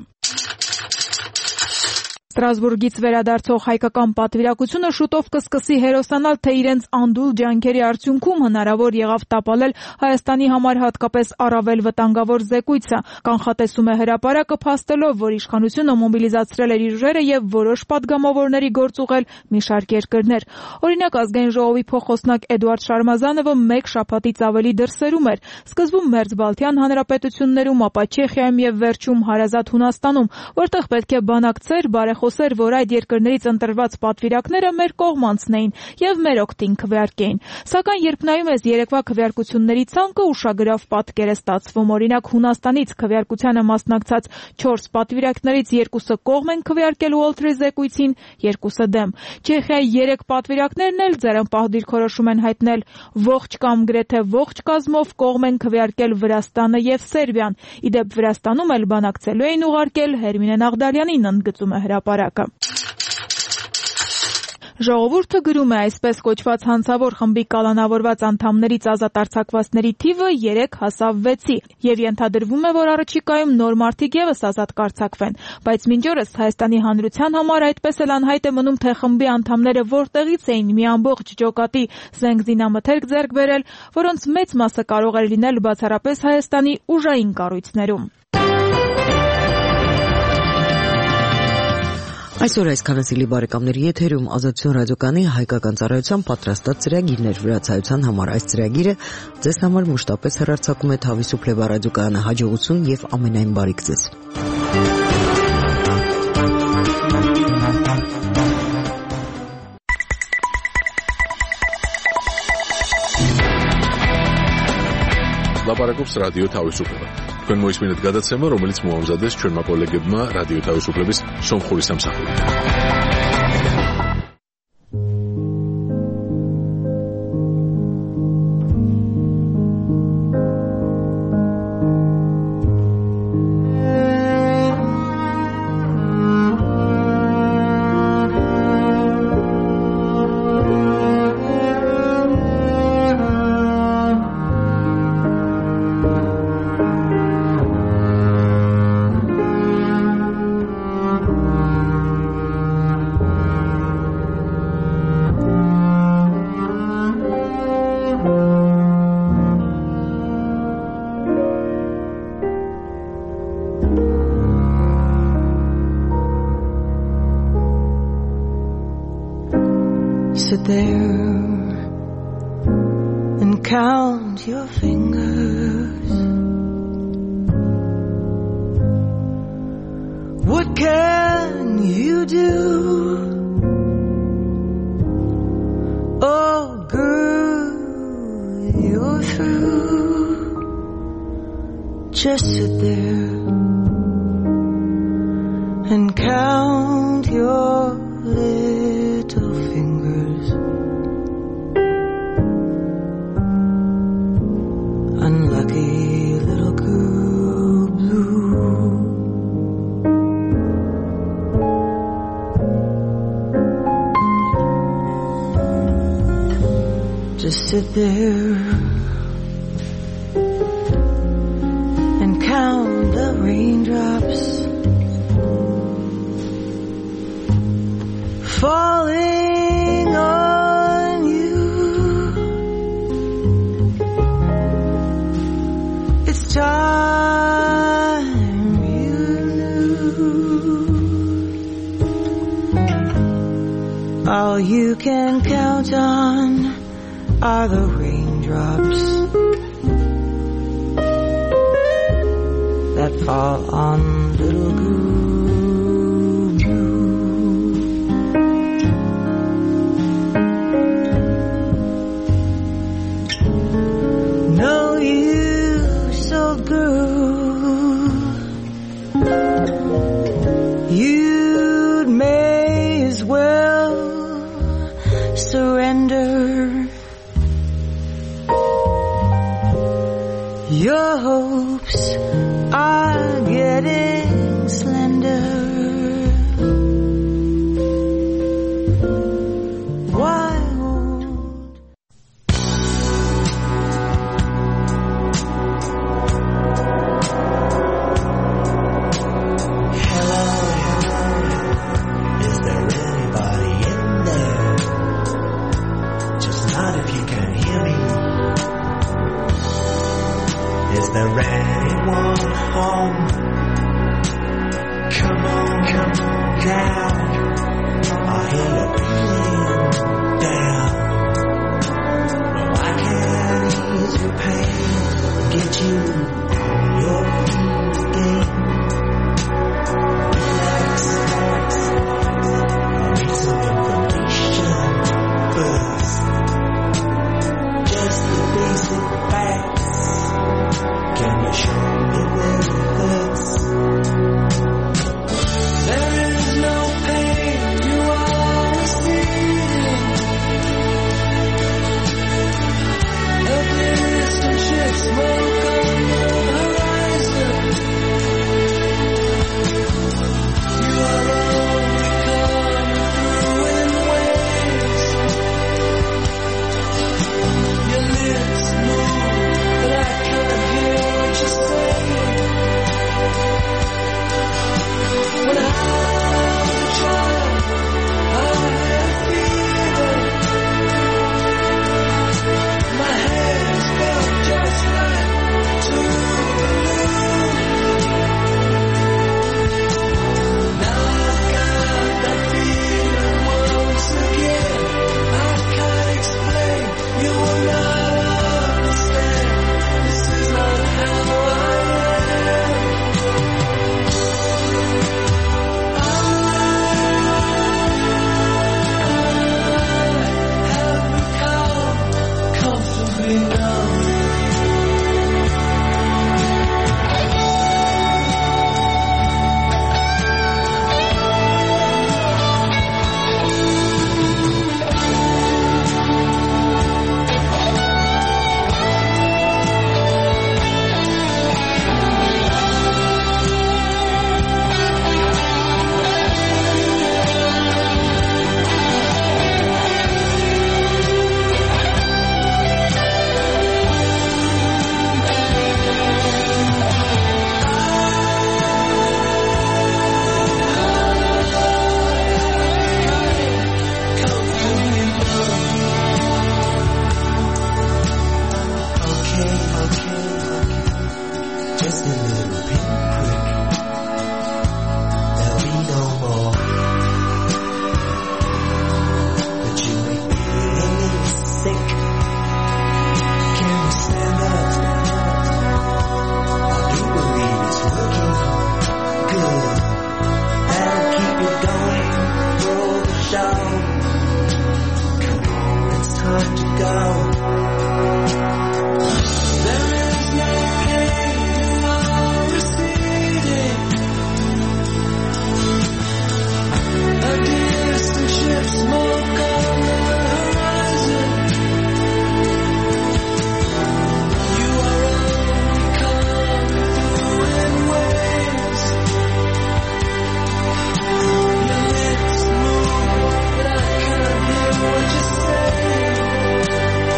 Ստրասբուրգից վերադարձող հայկական պատվիրակությունը շուտով կսկսի հերոսանալ, թե իրենց անդուլ ջանքերի արդյունքում հնարավոր եղավ տապալել Հայաստանի համար հատկապես առավել վտանգավոր զեկույցը։ Կանխատեսում է հրապարակը, փաստելով, որ իշխանությունը մոբիլիզացրել էր իր ուժերը եւ որոշ պատգամավորների գործ ուղղել մի շարք երկրներ։ Օրինակ, Ազգային ժողովի փոխոսնակ Էդուարդ Շարմազանովը մեկ շաբաթից ավելի դրսերում էր։ Սկզբում Մերձբալթյան հանրապետություններում, ապա Չեխիայում եւ վերջում հարազատ Հունաստանում, որտեղ պետք է բանակցեր, բարեխոսեր, որ այդ երկրներից ընտրված պատվիրակները մեր կողմ անցնեին եւ մեր օգտին քվեարկեին։ Սակայն երբ նայում ես երեկվա քվեարկությունների ցանկը, ուշագրավ պատկեր է ստացվում։ Օրինակ, Հունաստանից քվեարկությանը մասնակցած չորս պատվիրակներից երկուսը կողմ են քվեարկել Ուոլթրի զեկույցին, երկուսը դեմ։ Չեխիայի երեք պատվիրակներն էլ ձեռնպահ դիրքորոշում են հայտնել ողջ կամ գրեթե ողջ կազմով կողմ են քվեարկել Վրաստանը եւ Սերբիան։ Իդեպ Վրաստանում էլ բանակցելու էին ուղարկել Հերմինե Նաղդալյանին, ընդգծում է հրապարակը։ Ժողովուրդը գրում է, այսպես կոչված հանցավոր խմբի կալանավորված անդամներից ազատ արձակվածների թիվը երեք հասավ վեցի եւ ենթադրվում է, որ առաջիկայում նոր մարդիկ եւս ազատ կարձակվեն, բայց մինչ օրս Հայաստանի Հանրության համար այդպես էլ անհայտ է մնում, թե խմբի անդամները որտեղից էին մի ամբողջ ջոկատի զենք զինամթերք ձեռք բերել, որոնց մեծ մասը կարող էր լինել բացառապես Հայաստանի ուժային կառույցներում։ Այսօր այսքանը սիրելի բարեկամների եթերում Ազատություն ռադիոկայանի հայկական ծառայության պատրաստած ծրագիրներ վրացայության համար այս ծրագիրը ձեզ համար մշտապես հեռարձակում է Թավիսու Փլեվա ռադիոկայանը հաջողություն եւ ամենայն բարիք ձեզ։ Լապարակობს ռադիո Թավիսուփլեվա։ Თქვენ მოისმინეთ გადაცემა, რომელიც მოამზადეს ჩვენმა კოლეგებმა რადიო თავისუფლების სომხური სამსახურით. Sit there and count your fingers. What can you do? Oh, girl, you're through. Just sit there and count your little fingers. Unlucky little girl blue. Just sit there and count the raindrops falling on you. It's time you knew. you can count on are the raindrops that fall on little Guru. No, you sold Guru, you'd may as well surrender. Your hopes are getting slender. Why hold? Hello, hello. Is there anybody in there? Just nod if you can hear me. Is there anyone home? Come on, come on down. I hear you feeling down. Well, I can ease your pain, get you on your feet again. Relax, relax, I need some information first. Just the basic facts. Can you show me where it hurts? There is no pain you are receiving. A distant ship smoke on the horizon. You are only coming through in waves. Your lips move, but I can't hear what you're saying. When I was a child, I had fever. My hands felt just like Toulouse. Now I've got that feeling once again. I can't explain, you will not understand. This is not how I am. I have become comfortably numb. Okay, okay, okay. Just a little pinprick. There'll be no more. But you make me a little sick. Can you stand up? I do believe it's working. Good. That'll keep you going for the show. Come on, it's time to go. There is no pain you are receiving. A distant ship smoke on the horizon. You are only coming through in waves. Your lips move, but I can't hear what you're saying.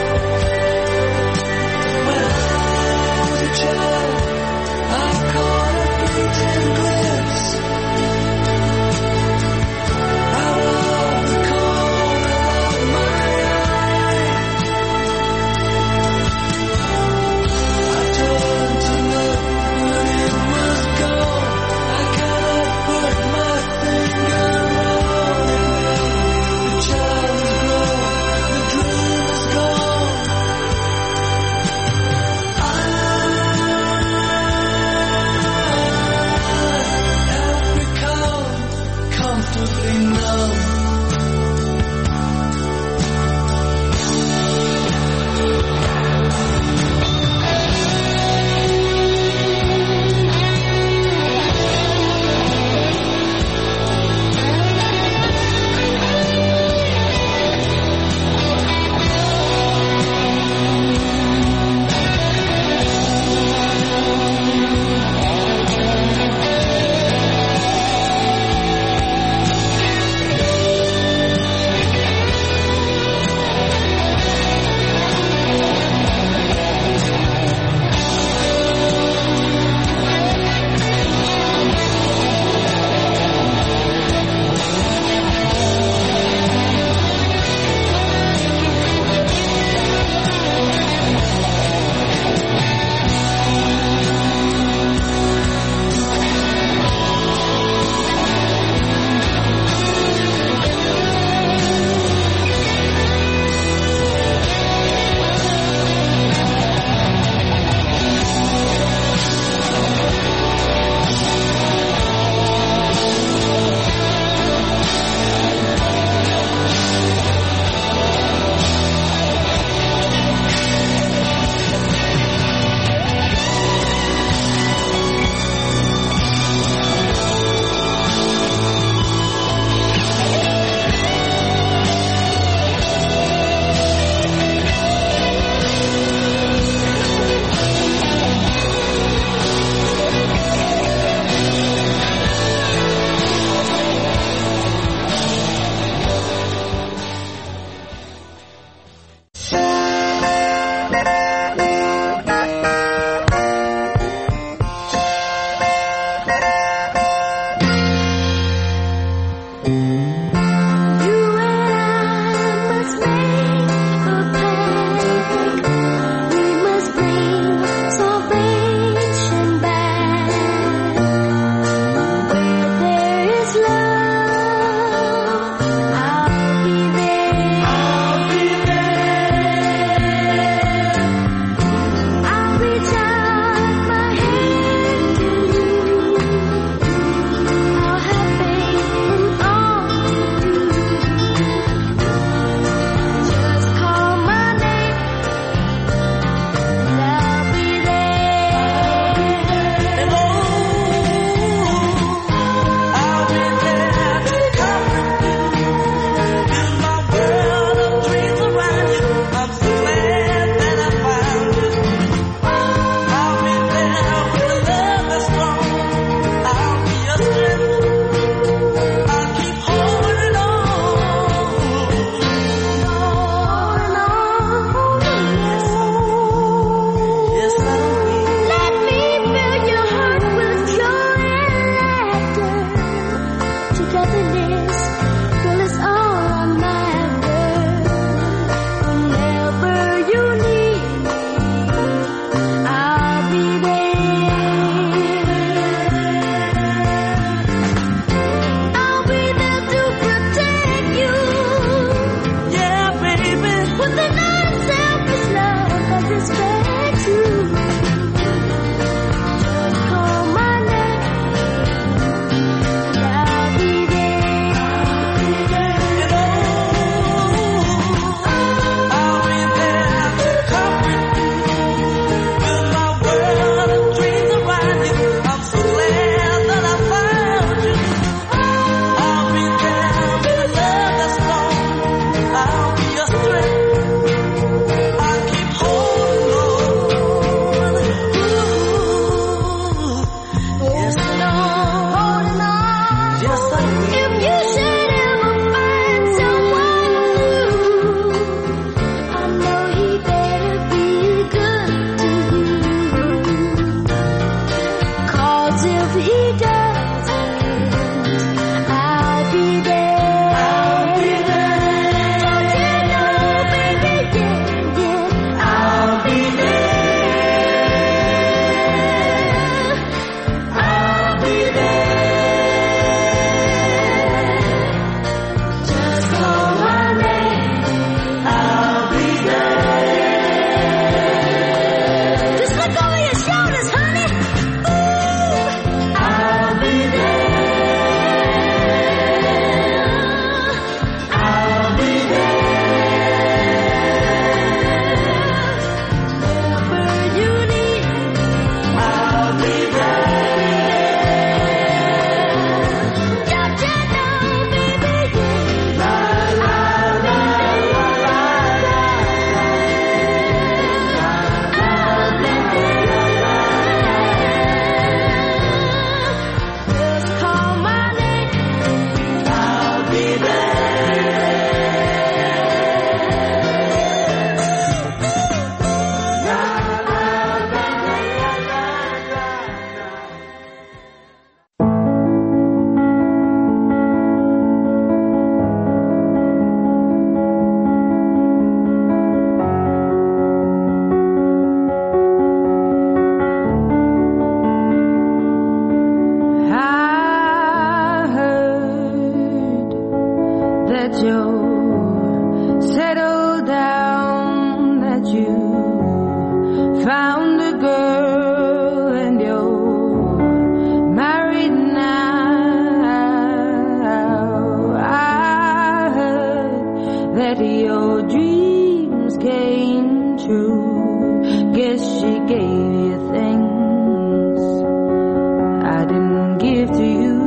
true. Guess she gave you things I didn't give to you.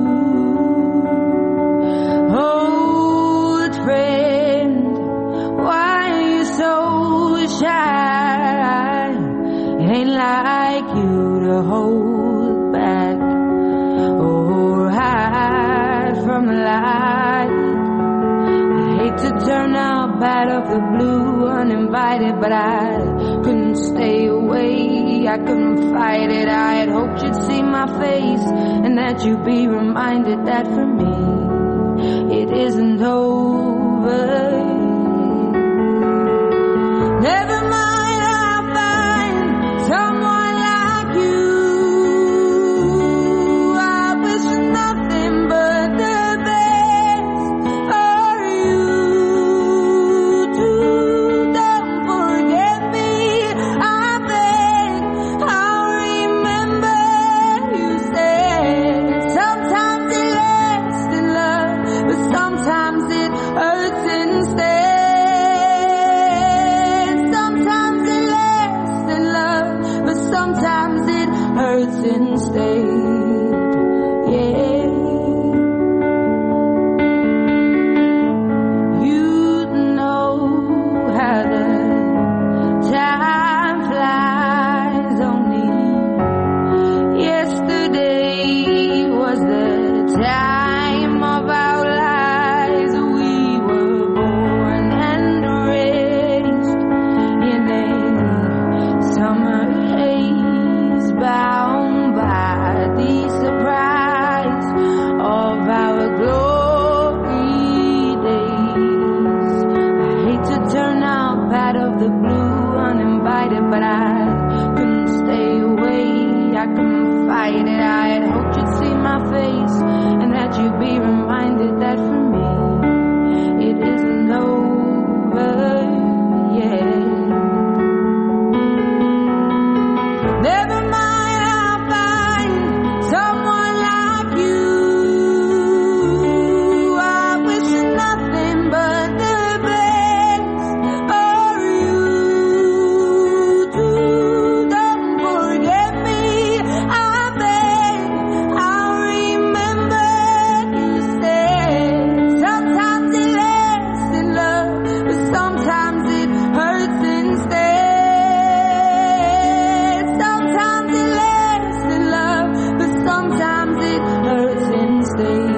Old friend, why are you so shy? It ain't like you to hold back or hide from the light. I hate to turn out bad of the blue, uninvited, but I couldn't stay away. I couldn't fight it. I had hoped you'd see my face and that you'd be reminded that for me it isn't over. Never mind, I'll find someone like you. I wish nothing but the best for you too. Don't forget me, I beg. I'll remember you said sometimes it lasts in love, but sometimes it hurts instead. Sometimes it lasts in love, but sometimes it hurts instead. Yeah. You know how the time flies. Only yesterday was the time of our lives. We were born and raised in a summer haze, bound by the surprise of our glory days. I hate to turn out bad of the blue, uninvited, but I couldn't stay away. I couldn't fight it. I had hoped you'd see my face and that you'd be reminded that for me it isn't over yet. Never mind, I'll find someone like you. I wish nothing but the best for you too. Don't forget me, I beg. I'll remember you said sometimes it lasts in love, but sometimes it hurts instead. Sometimes it lasts in love, but sometimes it hurts instead.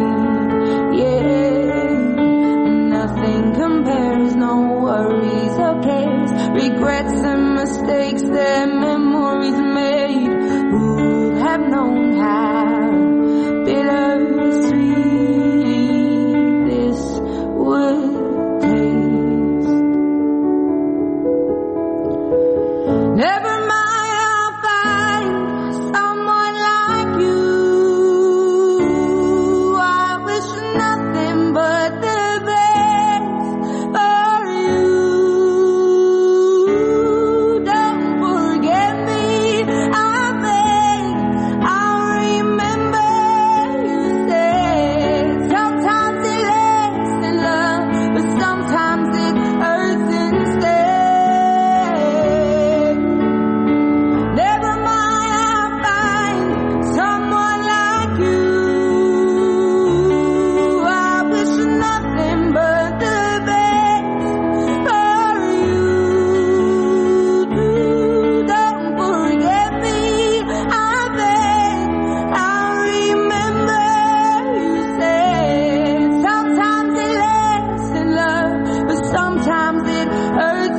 Yeah, nothing compares, no worries or cares, regrets and mistakes that memories made. Who would have known how bittersweet this would taste? Never mind, I'll find someone like you. I wish nothing but the best for you. Don't forget me, I beg. I'll remember you said sometimes it lasts in love, but sometimes it hurts instead. Never mind, I'll find someone like you. I wish nothing but the best for you too. Don't forget me, I beg. I'll remember you said sometimes it lasts in love, but sometimes it hurts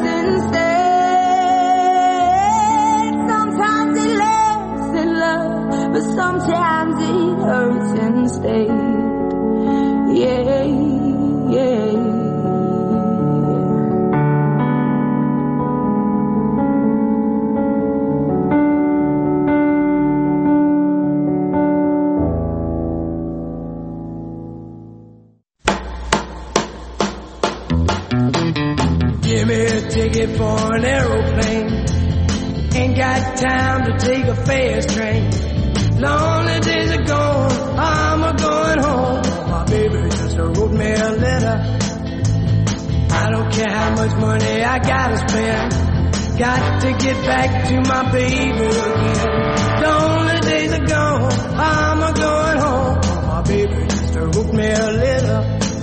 instead. Sometimes it lasts in love, but sometimes it hurts instead. Yeah, yeah. Give me a ticket for an aeroplane. Ain't got time to take a fast train. Lonely days are gone, I'm a going home. My baby just wrote me a letter. I don't care how much money I gotta spend. Got to get back to my baby again. The only days are gone, I'm a going home. My baby used to wrote me a letter.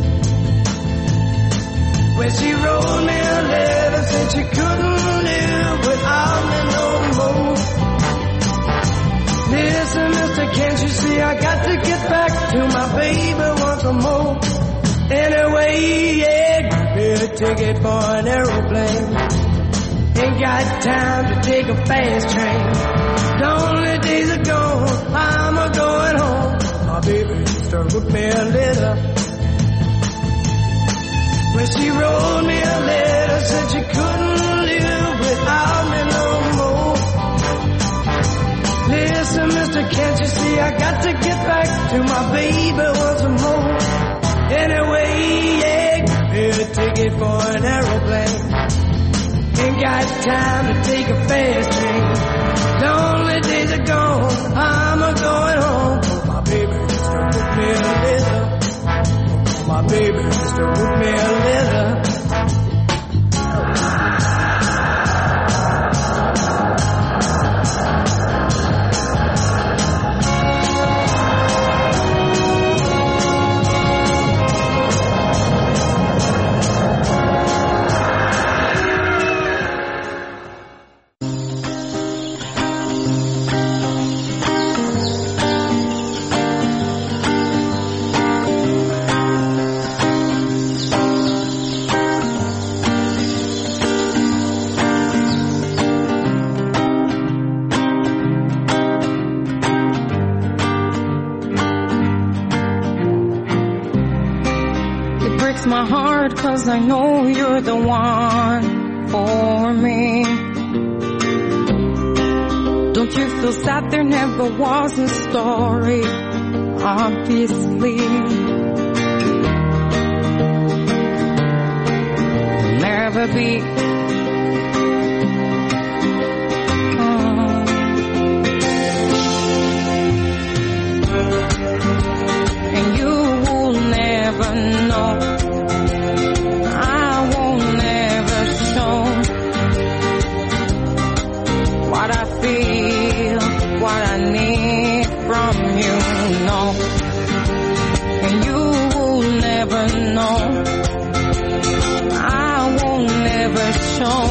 When she wrote me a letter, said she couldn't live without me no more. Listen, mister, can't you see I got to get back to my baby once more. Anyway, yeah, give me a ticket for an aeroplane. Ain't got time to take a fast train. The only days are gone, I'm a going home. My baby used to wrote me a letter. When she wrote me a letter, said she couldn't live without me no more. Listen, mister, can't you see I got to get back to my baby once more. Anyway, yeah, give me a ticket for an aeroplane. Ain't got time to take a fast train. The only days are gone, I'm a going home. Oh, my baby used to wrote me a letter. Oh, my baby used to wrote me a letter. My heart, 'cause I know you're the one for me. Don't you feel sad there never was a story? Obviously, never be. Oh. And you will never know. What I feel, what I need from you, no. And you will never know. I will never show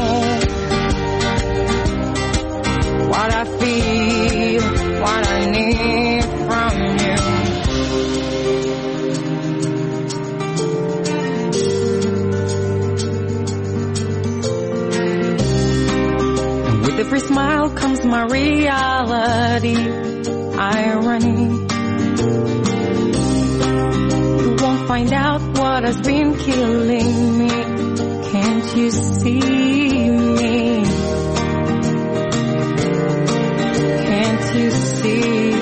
what I feel, what I need from you. With every smile comes my reality, irony. You won't find out what has been killing me. Can't you see me? Can't you see?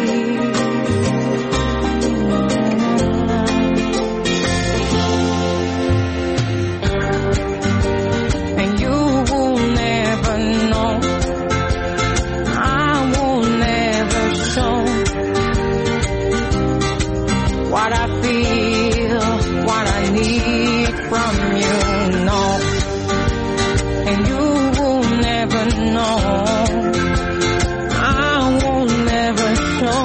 And you will never know. What I feel, what I need from you, no. And you will never know. I will never show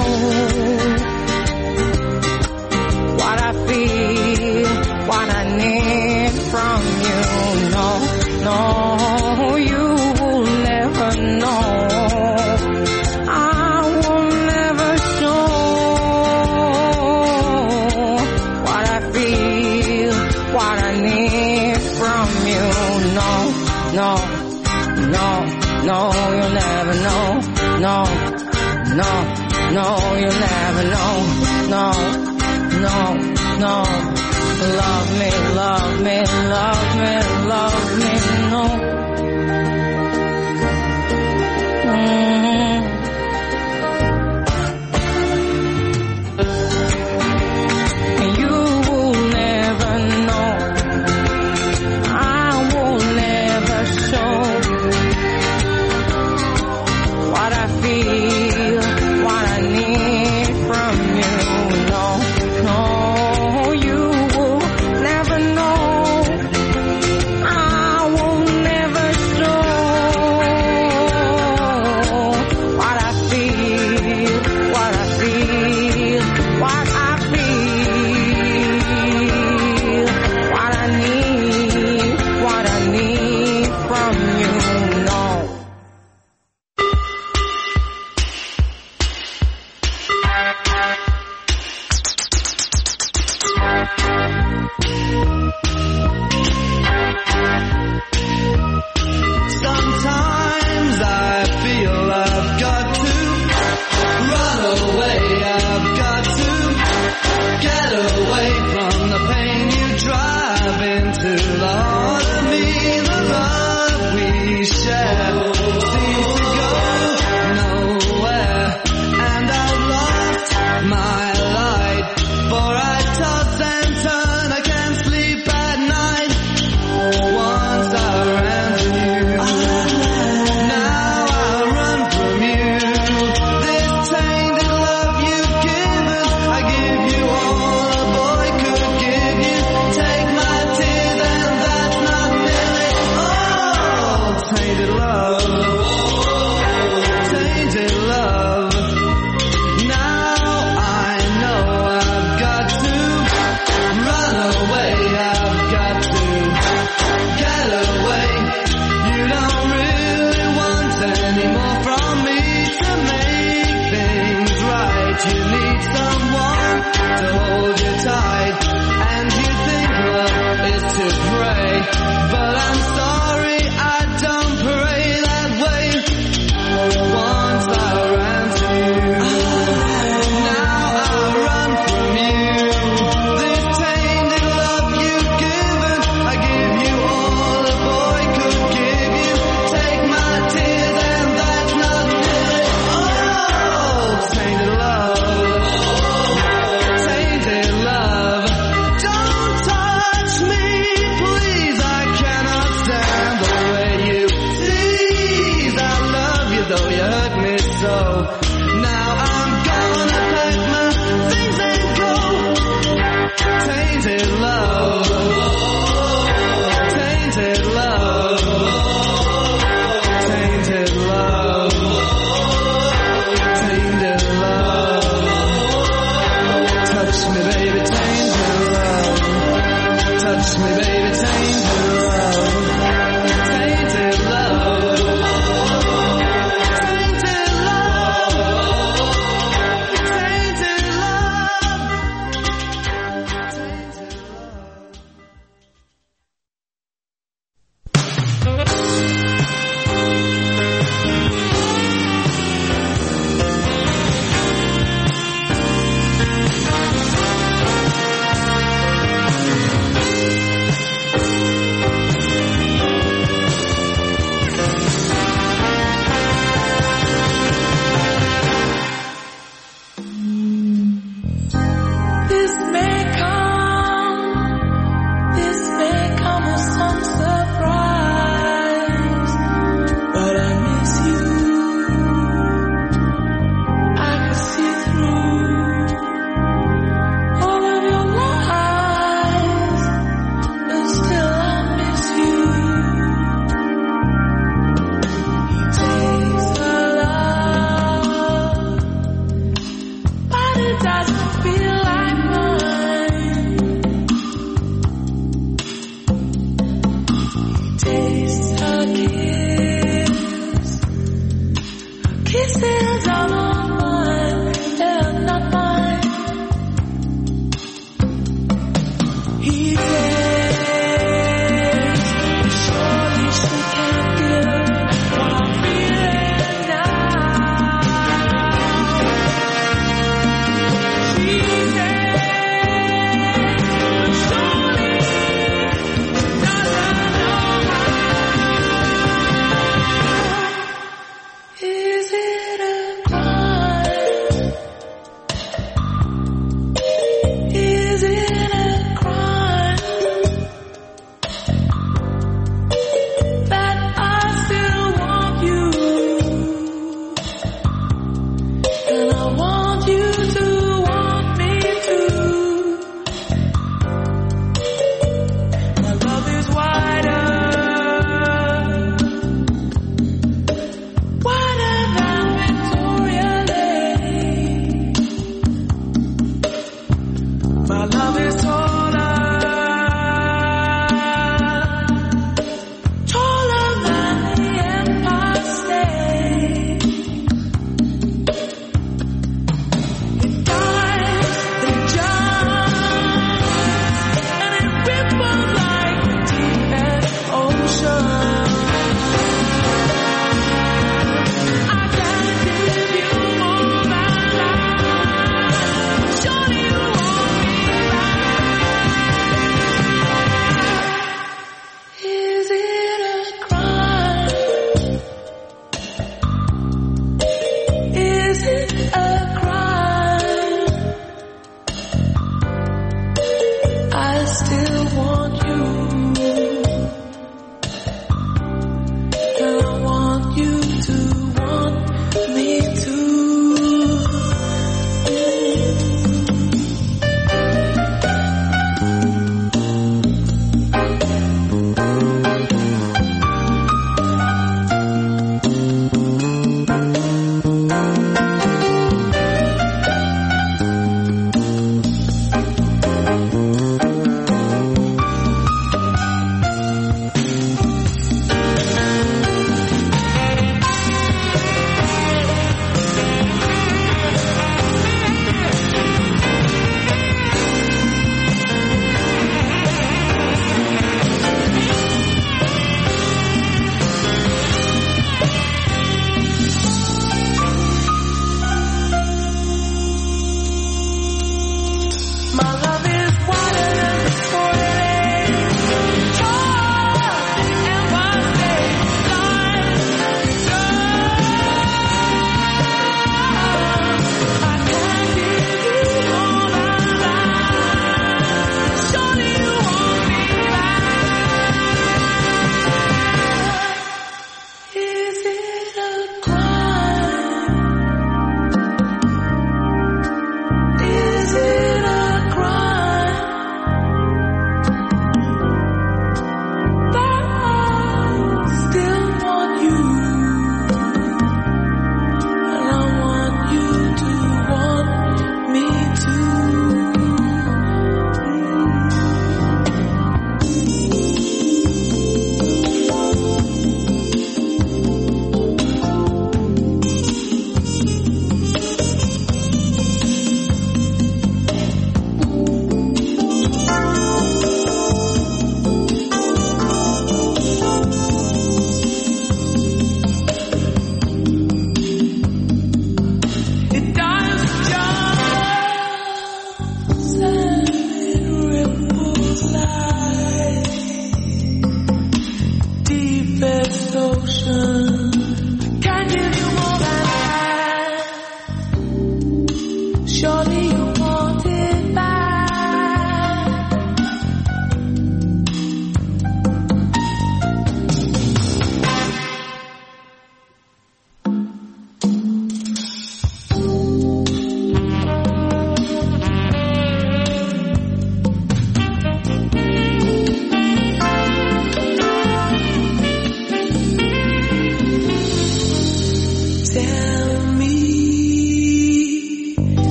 what I feel, what I need from you, no, no. You will never know. No, no, no, you'll never know. No, no, no, you'll never know. No, no, no. Love me, love me, love me, love me, no. Mm-hmm. And you will never know. I will never show what I feel, what I need from you. No, no, you will never know. tainted love.